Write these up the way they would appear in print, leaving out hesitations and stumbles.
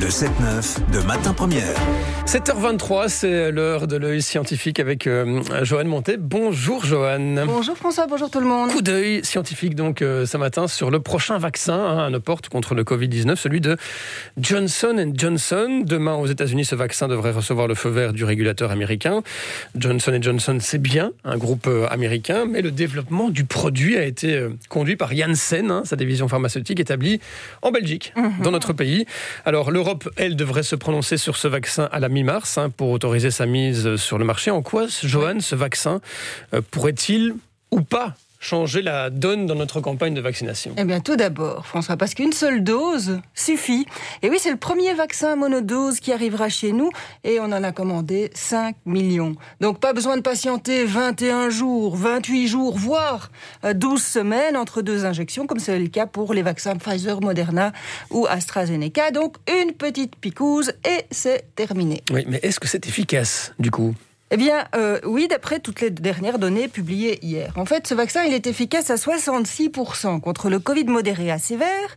Le 7-9 de Matin Première. 7h23, c'est l'heure de l'œil scientifique avec Joanne Montet. Bonjour Joanne. Bonjour François, bonjour tout le monde. Coup d'œil scientifique donc ce matin sur le prochain vaccin à nos portes contre le Covid-19, celui de Johnson & Johnson. Demain aux États-Unis, ce vaccin devrait recevoir le feu vert du régulateur américain. Johnson & Johnson, c'est bien un groupe américain, mais le développement du produit a été conduit par Janssen, sa division pharmaceutique établie en Belgique, dans notre pays. Alors l'Europe, elle, devrait se prononcer sur ce vaccin à la mi-mars pour autoriser sa mise sur le marché. En quoi, Joanne, ce vaccin pourrait-il ou pas changer la donne dans notre campagne de vaccination? Eh bien, tout d'abord, François, parce qu'une seule dose suffit. Et oui, c'est le premier vaccin monodose qui arrivera chez nous et on en a commandé 5 millions. Donc, pas besoin de patienter 21 jours, 28 jours, voire 12 semaines entre deux injections, comme c'est le cas pour les vaccins Pfizer, Moderna ou AstraZeneca. Donc, une petite picouse et c'est terminé. Oui, mais est-ce que c'est efficace, du coup ? Eh bien, oui, d'après toutes les dernières données publiées hier. En fait, ce vaccin, il est efficace à 66% contre le Covid modéré à sévère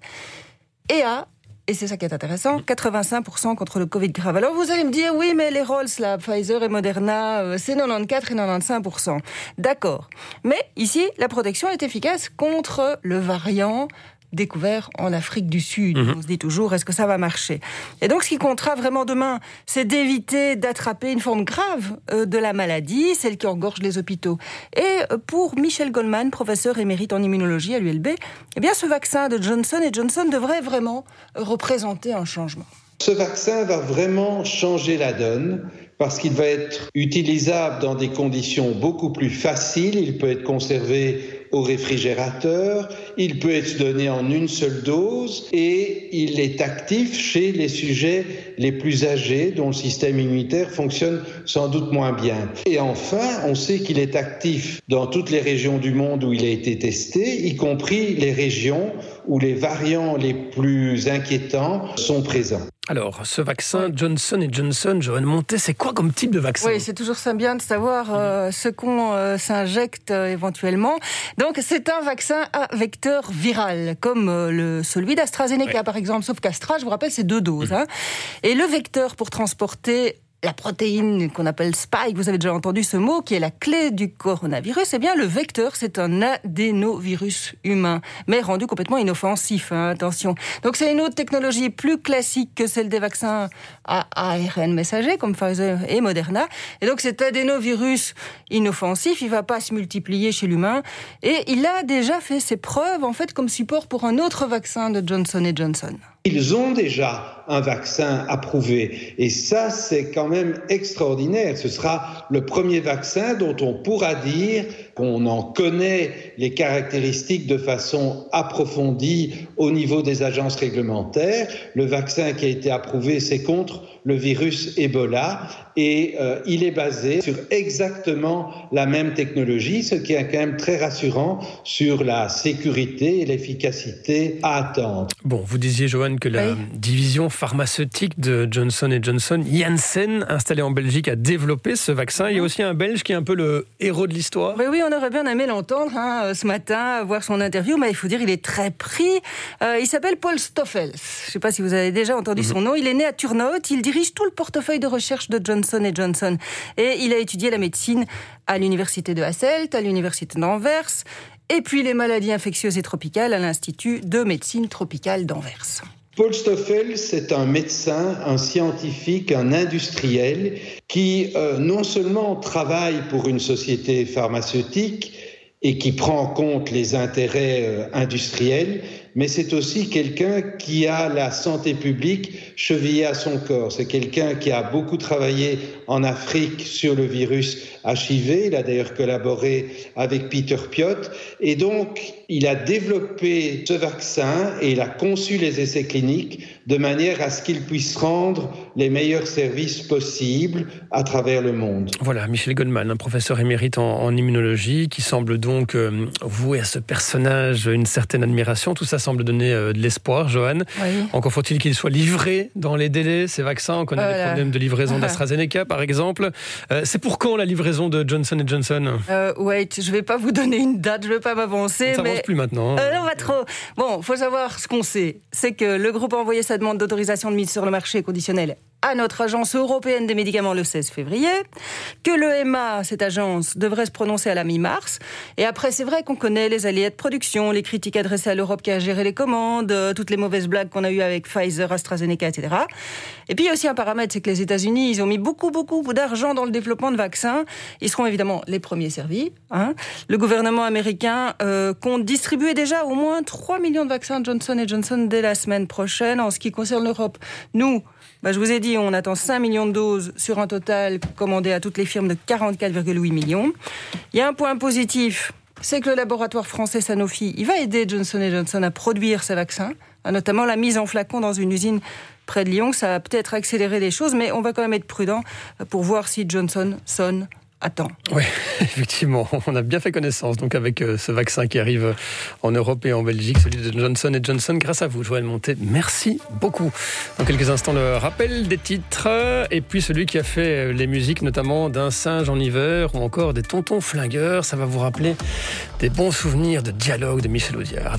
et c'est ça qui est intéressant, 85% contre le Covid grave. Alors vous allez me dire, oui, mais les Rolls, là, Pfizer et Moderna, c'est 94 et 95%. D'accord. Mais ici, la protection est efficace contre le variant découvert en Afrique du Sud. On se dit toujours, est-ce que ça va marcher? Et donc, ce qui comptera vraiment demain, c'est d'éviter d'attraper une forme grave de la maladie, celle qui engorge les hôpitaux. Et pour Michel Goldman, professeur émérite en immunologie à l'ULB, eh bien, ce vaccin de Johnson & Johnson devrait vraiment représenter un changement. Ce vaccin va vraiment changer la donne parce qu'il va être utilisable dans des conditions beaucoup plus faciles. Il peut être conservé au réfrigérateur, il peut être donné en une seule dose et il est actif chez les sujets les plus âgés dont le système immunitaire fonctionne sans doute moins bien. Et enfin, on sait qu'il est actif dans toutes les régions du monde où il a été testé, y compris les régions où les variants les plus inquiétants sont présents. Alors, ce vaccin Johnson & Johnson, Joanne Montet, c'est quoi comme type de vaccin? Oui, c'est toujours ça bien de savoir ce qu'on s'injecte éventuellement. Donc, c'est un vaccin à vecteur viral, comme celui d'AstraZeneca, par exemple. Sauf qu'Astra, je vous rappelle, c'est 2 doses. Et le vecteur pour transporter la protéine qu'on appelle spike, vous avez déjà entendu ce mot, qui est la clé du coronavirus, eh bien le vecteur, c'est un adénovirus humain, mais rendu complètement inoffensif, attention. Donc c'est une autre technologie plus classique que celle des vaccins à ARN messager, comme Pfizer et Moderna. Et donc cet adénovirus inoffensif, il ne va pas se multiplier chez l'humain, et il a déjà fait ses preuves, en fait, comme support pour un autre vaccin de Johnson & Johnson. Ils ont déjà un vaccin approuvé et ça, c'est quand même extraordinaire. Ce sera le premier vaccin dont on pourra dire qu'on en connaît les caractéristiques de façon approfondie au niveau des agences réglementaires. Le vaccin qui a été approuvé, c'est contre le virus Ebola et il est basé sur exactement la même technologie, ce qui est quand même très rassurant sur la sécurité et l'efficacité à attendre. Bon, vous disiez, Joanne, que la division pharmaceutique de Johnson & Johnson, Janssen, installée en Belgique, a développé ce vaccin. Il y a aussi un Belge qui est un peu le héros de l'histoire. Oui, on aurait bien aimé l'entendre ce matin, voir son interview, mais il faut dire il est très pris. Il s'appelle Paul Stoffels. Je ne sais pas si vous avez déjà entendu son nom. Il est né à Turnhout. Il dirige tout le portefeuille de recherche de Johnson & Johnson. Et il a étudié la médecine à l'université de Hasselt, à l'université d'Anvers, et puis les maladies infectieuses et tropicales à l'Institut de médecine tropicale d'Anvers. Paul Stoffels, c'est un médecin, un scientifique, un industriel qui non seulement travaille pour une société pharmaceutique et qui prend en compte les intérêts industriels, mais c'est aussi quelqu'un qui a la santé publique chevillée à son corps. C'est quelqu'un qui a beaucoup travaillé en Afrique sur le virus HIV. Il a d'ailleurs collaboré avec Peter Piot. Et donc, il a développé ce vaccin et il a conçu les essais cliniques de manière à ce qu'il puisse rendre les meilleurs services possibles à travers le monde. Voilà, Michel Goldman, un professeur émérite en immunologie, qui semble donc vouer à ce personnage une certaine admiration. Tout ça semble donner de l'espoir, Joanne. Oui. Encore faut-il qu'ils soient livrés dans les délais, ces vaccins. On connaît les problèmes de livraison d'AstraZeneca, par exemple. C'est pour quand la livraison de Johnson & Johnson ? Je ne vais pas vous donner une date, je ne vais pas m'avancer. Ça avance plus maintenant. Non, pas trop. Bon, il faut savoir ce qu'on sait. C'est que le groupe a envoyé sa demande d'autorisation de mise sur le marché conditionnelle à notre agence européenne des médicaments le 16 février, que l'EMA, cette agence, devrait se prononcer à la mi-mars. Et après, c'est vrai qu'on connaît les aléas de production, les critiques adressées à l'Europe qui a géré les commandes, toutes les mauvaises blagues qu'on a eues avec Pfizer, AstraZeneca, etc. Et puis, il y a aussi un paramètre, c'est que les États-Unis, ils ont mis beaucoup d'argent dans le développement de vaccins. Ils seront évidemment les premiers servis. Le gouvernement américain compte distribuer déjà au moins 3 millions de vaccins Johnson & Johnson dès la semaine prochaine. En ce qui concerne l'Europe, nous, je vous ai dit, on attend 5 millions de doses sur un total commandé à toutes les firmes de 44,8 millions. Il y a un point positif, c'est que le laboratoire français Sanofi, il va aider Johnson & Johnson à produire ces vaccins, notamment la mise en flacon dans une usine près de Lyon. Ça va peut-être accélérer les choses, mais on va quand même être prudent pour voir si Johnson sonne à temps. Oui, effectivement, on a bien fait connaissance donc avec ce vaccin qui arrive en Europe et en Belgique, celui de Johnson & Johnson. Grâce à vous, Joël Montet, merci beaucoup. Dans quelques instants, le rappel des titres et puis celui qui a fait les musiques, notamment d'un singe en hiver ou encore des tontons flingueurs. Ça va vous rappeler des bons souvenirs de dialogue de Michel Audiard.